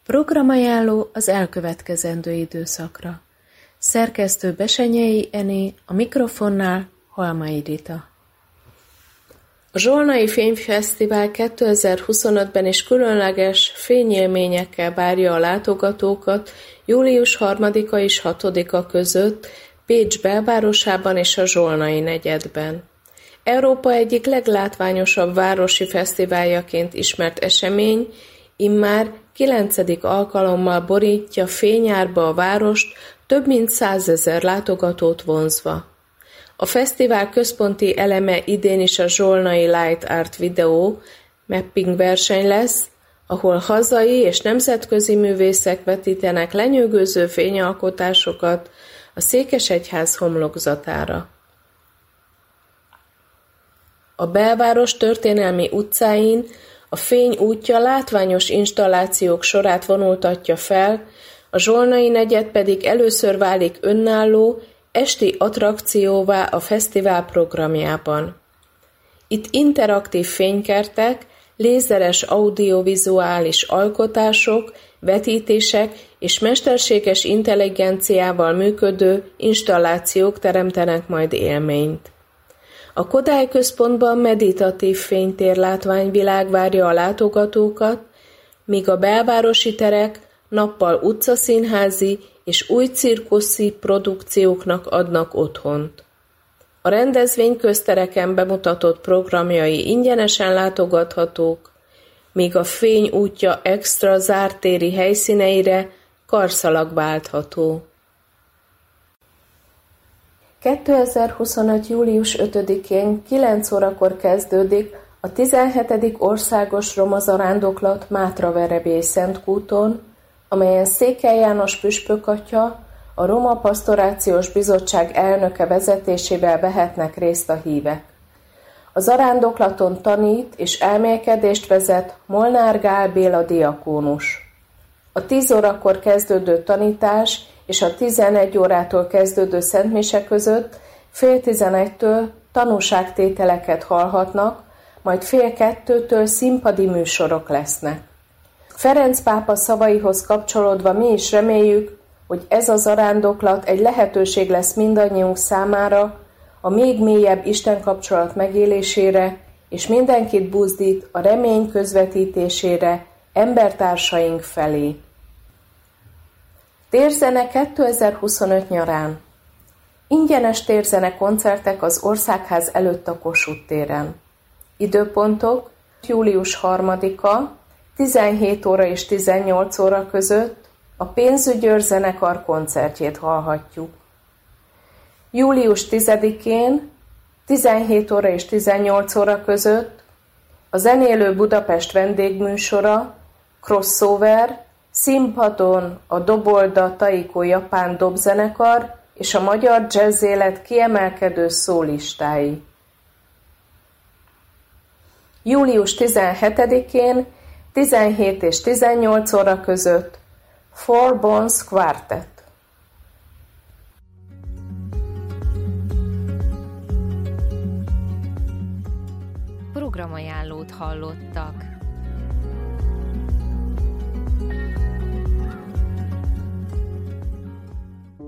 Programajánló az elkövetkezendő időszakra. Szerkesztő Besenyei Ené, a mikrofonnál Halmai Rita. A Zsolnai Fényfesztivál 2025-ben is különleges fényélményekkel várja a látogatókat július 3-a és 6-a között Pécs belvárosában és a Zsolnai negyedben. Európa egyik leglátványosabb városi fesztiváljaként ismert esemény immár 9. alkalommal borítja fényárba a várost, több mint 100 000 látogatót vonzva. A fesztivál központi eleme idén is a Zsolnai Light Art Video mapping verseny lesz, ahol hazai és nemzetközi művészek vetítenek lenyűgöző fényalkotásokat a Székesegyház homlokzatára. A belváros történelmi utcáin a fény útja látványos installációk sorát vonultatja fel, a Zsolnai negyed pedig először válik önálló, esti attrakcióvá a fesztivál programjában. Itt interaktív fénykertek, lézeres audiovizuális alkotások, vetítések és mesterséges intelligenciával működő installációk teremtenek majd élményt. A Kodály központban meditatív fénytérlátványvilág várja a látogatókat, míg a belvárosi terek nappal utcaszínházi és új cirkuszi produkcióknak adnak otthont. A rendezvény köztereken bemutatott programjai ingyenesen látogathatók, míg a fény útja extra zárt téri helyszíneire karszalag váltható. 2025. július 5-én 9 órakor kezdődik a 17. országos roma zarándoklat Mátraverebély Szentkúton, amelyen Székely János püspök atya, a Roma Pasztorációs Bizottság elnöke vezetésével vehetnek részt a hívek. A zarándoklaton tanít és elmélkedést vezet Molnár Gál Béla diakónus. A 10 órakor kezdődő tanítás és a 11 órától kezdődő szentmise között 10:30-től tanúságtételeket hallhatnak, majd 13:30-től színpadi műsorok lesznek. Ferenc pápa szavaihoz kapcsolódva mi is reméljük, hogy ez a zarándoklat egy lehetőség lesz mindannyiunk számára a még mélyebb istenkapcsolat megélésére, és mindenkit buzdít a remény közvetítésére embertársaink felé. Térzene 2025 nyarán. Ingyenes térzene koncertek az Országház előtt a Kossuth téren. Időpontok július 3-a, 17 óra és 18 óra között a Pénzügyőr zenekar koncertjét hallhatjuk. Július 10-én 17 óra és 18 óra között a Zenélő Budapest vendégműsora Crossover, színpadon a Dobolda Taiko japán dobzenekar és a magyar jazzélet kiemelkedő szólistái. Július 17-én 17 és 18 óra között Four Bones Quartet. Programajánlót hallottak.